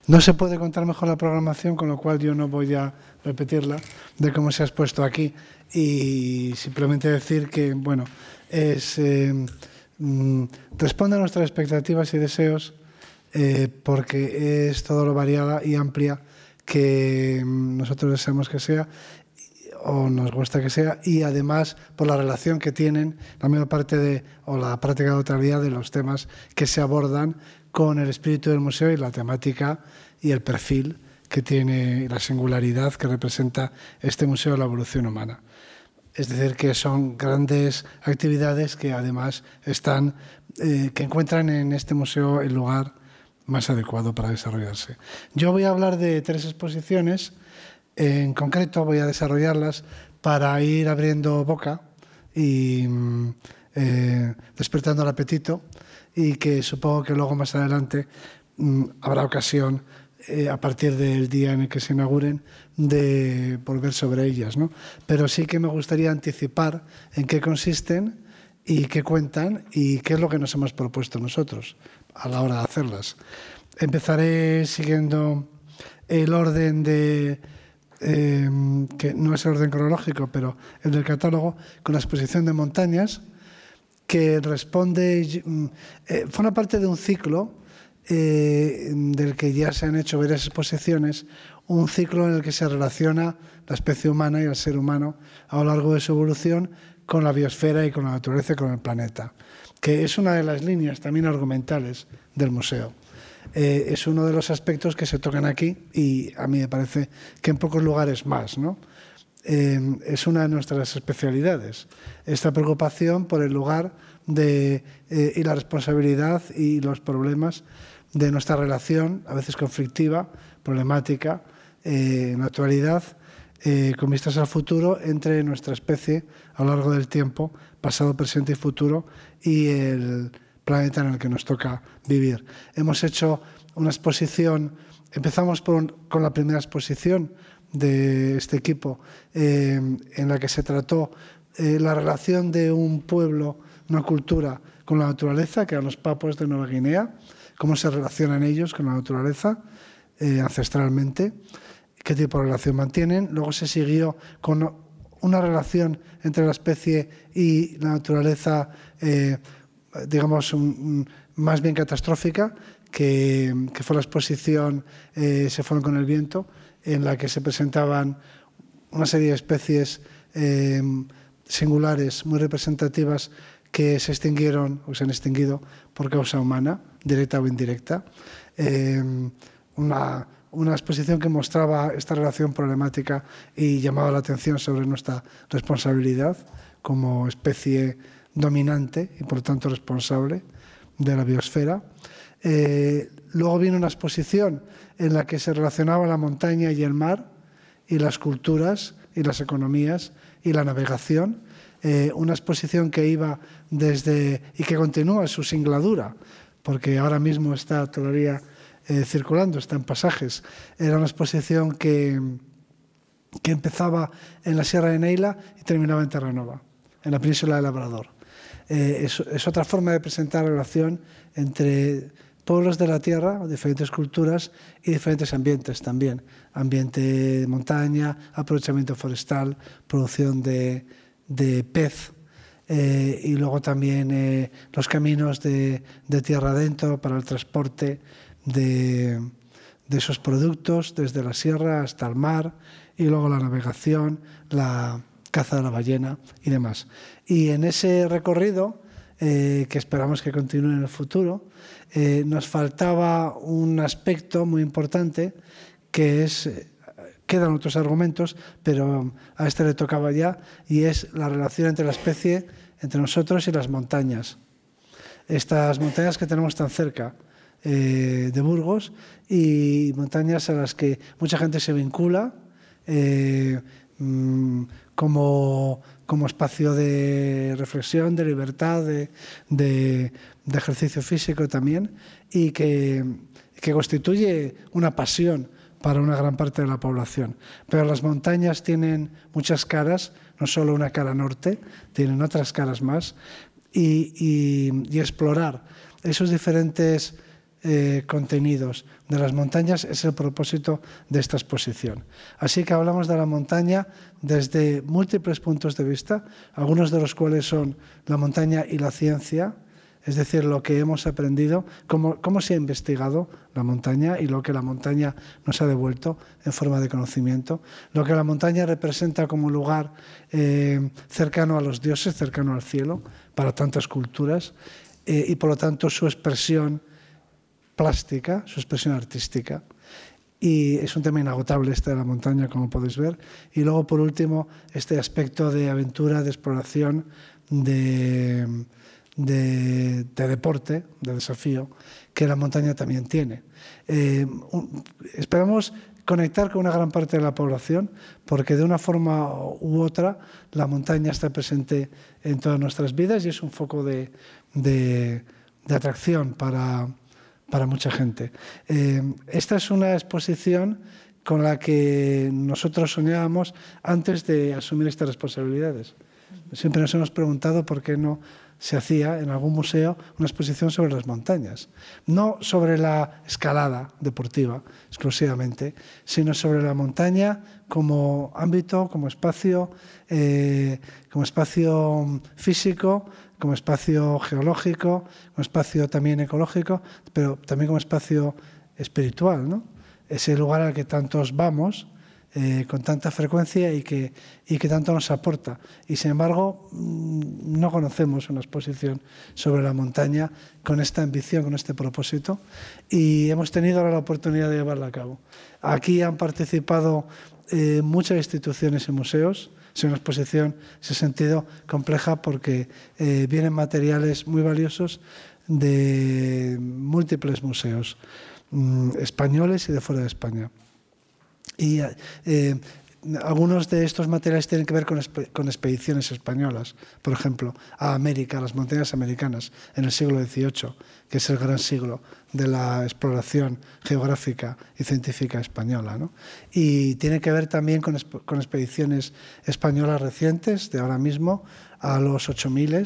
No se puede contar mejor la programación, con lo cual yo no voy a repetirla de cómo se ha expuesto aquí, y simplemente decir que, bueno, responde a nuestras expectativas y deseos, porque es todo lo variada y amplia que nosotros deseamos que sea, o nos gusta que sea, y además por la relación que tienen la mayor parte o la práctica de totalidad de los temas que se abordan con el espíritu del museo y la temática y el perfil que tiene, la singularidad que representa este Museo de la Evolución Humana. Es decir, que son grandes actividades que además que encuentran en este museo el lugar más adecuado para desarrollarse. Yo voy a hablar de 3 exposiciones. En concreto voy a desarrollarlas para ir abriendo boca y despertando el apetito, y que supongo que luego más adelante habrá ocasión, a partir del día en el que se inauguren, de volver sobre ellas, ¿no? Pero sí que me gustaría anticipar en qué consisten y qué cuentan y qué es lo que nos hemos propuesto nosotros a la hora de hacerlas. Empezaré siguiendo el orden que no es el orden cronológico, pero el del catálogo, con la exposición de montañas, que forma parte de un ciclo del que ya se han hecho varias exposiciones, un ciclo en el que se relaciona la especie humana y el ser humano a lo largo de su evolución con la biosfera y con la naturaleza y con el planeta, que es una de las líneas también argumentales del museo. Es uno de los aspectos que se tocan aquí, y a mí me parece que en pocos lugares más, ¿no? Es una de nuestras especialidades, esta preocupación por el lugar y la responsabilidad y los problemas de nuestra relación, a veces conflictiva, problemática, en la actualidad, con vistas al futuro, entre nuestra especie a lo largo del tiempo, pasado, presente y futuro, y el planeta en el que nos toca vivir. Hemos hecho una exposición, empezamos con la primera exposición de este equipo, en la que se trató la relación de un pueblo, una cultura, con la naturaleza, que eran los papuas de Nueva Guinea, cómo se relacionan ellos con la naturaleza ancestralmente, qué tipo de relación mantienen. Luego se siguió con una relación entre la especie y la naturaleza, digamos, más bien catastrófica, que fue la exposición Se fueron con el viento, en la que se presentaban una serie de especies singulares, muy representativas, que se extinguieron o se han extinguido por causa humana, directa o indirecta. Una exposición que mostraba esta relación problemática y llamaba la atención sobre nuestra responsabilidad como especie dominante y, por lo tanto, responsable de la biosfera. Luego vino una exposición en la que se relacionaba la montaña y el mar, y las culturas y las economías y la navegación. Una exposición que iba y que continúa su singladura, porque ahora mismo está todavía circulando, está en pasajes. Era una exposición que empezaba en la Sierra de Neila y terminaba en Terranova, en la península de Labrador. Es otra forma de presentar la relación entre pueblos de la tierra, diferentes culturas y diferentes ambientes también. Ambiente de montaña, aprovechamiento forestal, producción de pez, y luego también los caminos de tierra adentro para el transporte de esos productos desde la sierra hasta el mar, y luego la navegación, la caza de la ballena y demás. Y en ese recorrido, que esperamos que continúe en el futuro, nos faltaba un aspecto muy importante, que quedan otros argumentos, pero a este le tocaba ya, y es la relación entre la especie, entre nosotros y las montañas. Estas montañas que tenemos tan cerca de Burgos, y montañas a las que mucha gente se vincula como espacio de reflexión, de libertad, de ejercicio físico también, y que constituye una pasión para una gran parte de la población. Pero las montañas tienen muchas caras, no solo una cara norte, tienen otras caras más, y explorar esos diferentes contenidos de las montañas es el propósito de esta exposición. Así que hablamos de la montaña desde múltiples puntos de vista, algunos de los cuales son la montaña y la ciencia, es decir, lo que hemos aprendido, cómo se ha investigado la montaña y lo que la montaña nos ha devuelto en forma de conocimiento, lo que la montaña representa como lugar cercano a los dioses, cercano al cielo, para tantas culturas, y por lo tanto su expresión plástica, su expresión artística. Y es un tema inagotable este de la montaña, como podéis ver. Y luego, por último, este aspecto de aventura, de exploración, de deporte, de desafío, que la montaña también tiene. Esperamos conectar con una gran parte de la población, porque de una forma u otra la montaña está presente en todas nuestras vidas y es un foco de atracción para mucha gente. Esta es una exposición con la que nosotros soñábamos antes de asumir estas responsabilidades. Siempre nos hemos preguntado por qué no se hacía en algún museo una exposición sobre las montañas. No sobre la escalada deportiva exclusivamente, sino sobre la montaña como ámbito, como espacio físico, como espacio geológico, como espacio también ecológico, pero también como espacio espiritual, ¿no? Ese lugar al que tantos vamos con tanta frecuencia y que tanto nos aporta. Y sin embargo, no conocemos una exposición sobre la montaña con esta ambición, con este propósito, y hemos tenido ahora la oportunidad de llevarla a cabo. Aquí han participado muchas instituciones y museos. Es una exposición, en ese sentido, compleja porque vienen materiales muy valiosos de múltiples museos españoles y de fuera de España. Y algunos de estos materiales tienen que ver con expediciones españolas, por ejemplo, a América, a las montañas americanas, en el siglo XVIII, que es el gran siglo de la exploración geográfica y científica española, ¿no? Y tiene que ver también con expediciones españolas recientes, de ahora mismo, a los 8000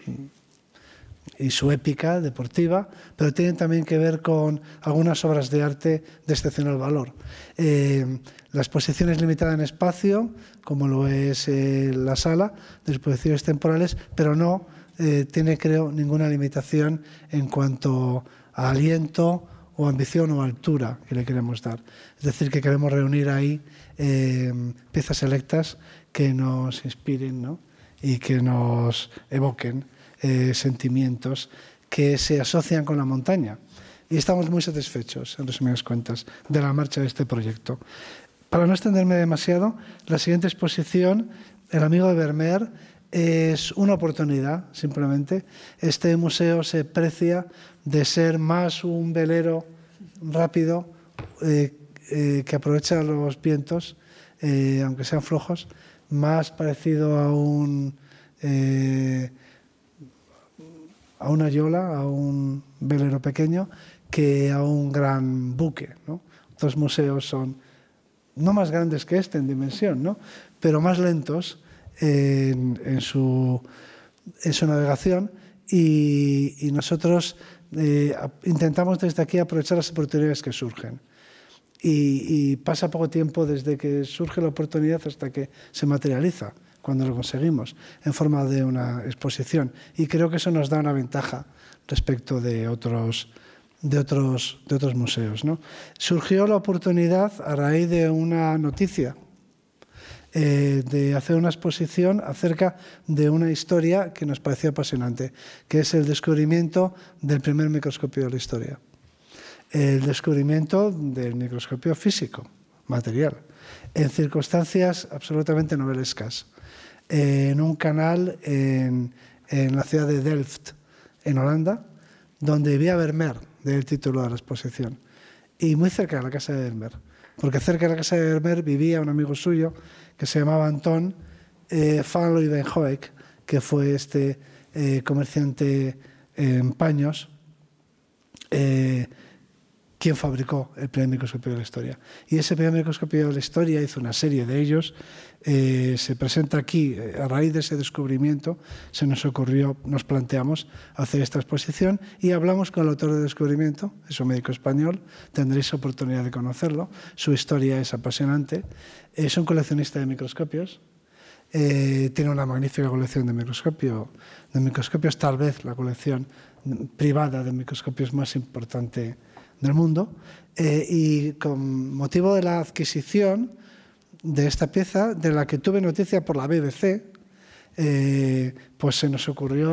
y su épica deportiva, pero tienen también que ver con algunas obras de arte de excepcional valor. La exposición es limitada en espacio, como lo es la sala de exposiciones temporales, pero no tiene, creo, ninguna limitación en cuanto a aliento o ambición o altura que le queremos dar. Es decir, que queremos reunir ahí piezas selectas que nos inspiren, ¿no? Y que nos evoquen sentimientos que se asocian con la montaña. Y estamos muy satisfechos, en resumidas cuentas, de la marcha de este proyecto. Para no extenderme demasiado, la siguiente exposición, El amigo de Vermeer, es una oportunidad, simplemente. Este museo se precia de ser más un velero rápido que aprovecha los vientos, aunque sean flojos, más parecido a una yola, a un velero pequeño, que a un gran buque, ¿no? Otros museos son no más grandes que este en dimensión, ¿no? Pero más lentos en su navegación, y nosotros intentamos desde aquí aprovechar las oportunidades que surgen. Y pasa poco tiempo desde que surge la oportunidad hasta que se materializa, cuando lo conseguimos, en forma de una exposición. Y creo que eso nos da una ventaja respecto de otros museos, ¿no? Surgió la oportunidad a raíz de una noticia de hacer una exposición acerca de una historia que nos pareció apasionante, que es el descubrimiento del primer microscopio de la historia. El descubrimiento del microscopio físico, material, en circunstancias absolutamente novelescas, en un canal en la ciudad de Delft, en Holanda, donde vivía Vermeer, del título de la exposición, y muy cerca de la casa de Vermeer, porque cerca de la casa de Vermeer vivía un amigo suyo que se llamaba Anton van Leeuwenhoek, que fue este comerciante en paños, quién fabricó el primer microscopio de la historia. Y ese primer microscopio de la historia, hizo una serie de ellos, se presenta aquí. A raíz de ese descubrimiento se nos ocurrió, nos planteamos hacer esta exposición y hablamos con el autor del descubrimiento, es un médico español, tendréis oportunidad de conocerlo, su historia es apasionante, es un coleccionista de microscopios, tiene una magnífica colección de microscopios, tal vez la colección privada de microscopios más importante del mundo, y con motivo de la adquisición de esta pieza, de la que tuve noticia por la BBC, pues se nos ocurrió,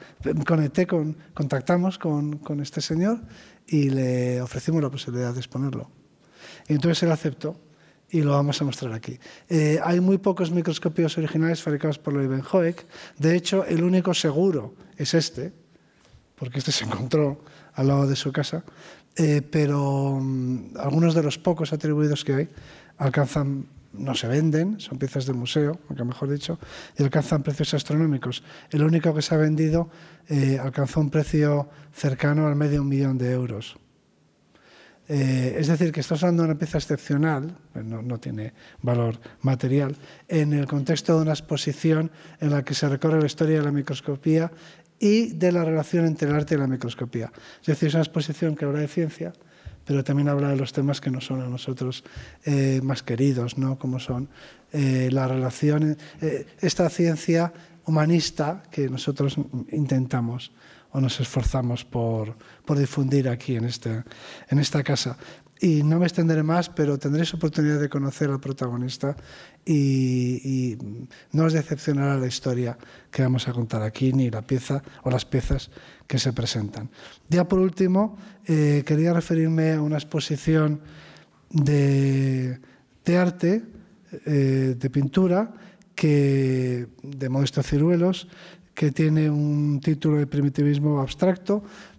contactamos con este señor y le ofrecimos la posibilidad de exponerlo. Y entonces él aceptó y lo vamos a mostrar aquí. Hay muy pocos microscopios originales fabricados por Leeuwenhoek. De hecho, el único seguro es este, porque este se encontró al lado de su casa, pero algunos de los pocos atribuidos que hay alcanzan, no se venden, son piezas de museo, aunque mejor dicho, y alcanzan precios astronómicos. El único que se ha vendido alcanzó un precio cercano al $500,000 de euros. Es decir, que estamos hablando de una pieza excepcional, no tiene valor material, en el contexto de una exposición en la que se recorre la historia de la microscopía y de la relación entre el arte y la microscopía. Es decir, es una exposición que habla de ciencia, pero también habla de los temas que nos son a nosotros más queridos, ¿no? Como son la relación, esta ciencia humanista que nosotros intentamos o nos esforzamos por difundir aquí en esta casa. Y no me extenderé más, pero tendréis oportunidad de conocer al protagonista y no os decepcionará la historia que vamos a contar aquí, ni la pieza o las piezas que se presentan. Ya por último, quería referirme a una exposición de arte, de pintura, de Modesto Ciruelos, que tiene un título de primitivismo abstracto.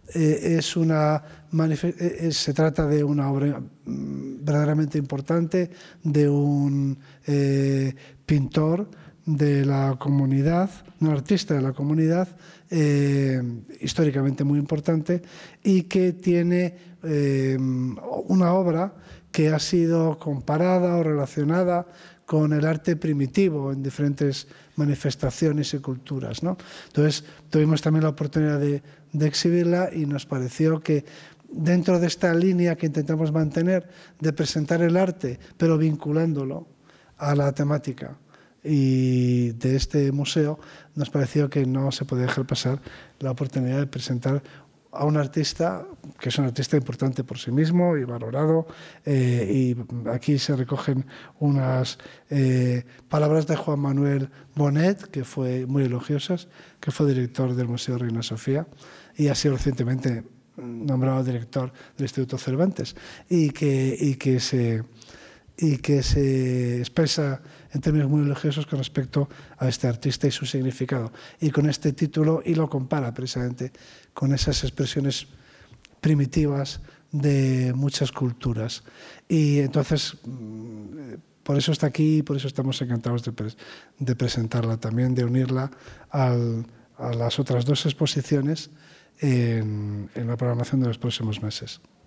Se trata de una obra verdaderamente importante de un pintor de la comunidad, un artista de la comunidad, históricamente muy importante, y que tiene una obra que ha sido comparada o relacionada con el arte primitivo en diferentes manifestaciones y culturas, ¿no? Entonces, tuvimos también la oportunidad de exhibirla y nos pareció que dentro de esta línea que intentamos mantener de presentar el arte, pero vinculándolo a la temática y de este museo, nos pareció que no se podía dejar pasar la oportunidad de presentar a un artista que es un artista importante por sí mismo y valorado, y aquí se recogen unas palabras de Juan Manuel Bonet, que fue muy elogiosas, que fue director del Museo Reina Sofía y ha sido recientemente nombrado director del Instituto Cervantes, y que se expresa en términos muy elogiosos con respecto a este artista y su significado. Y con este título, y lo compara precisamente con esas expresiones primitivas de muchas culturas. Y entonces, por eso está aquí y por eso estamos encantados de presentarla también, de unirla a las otras dos exposiciones en la programación de los próximos meses.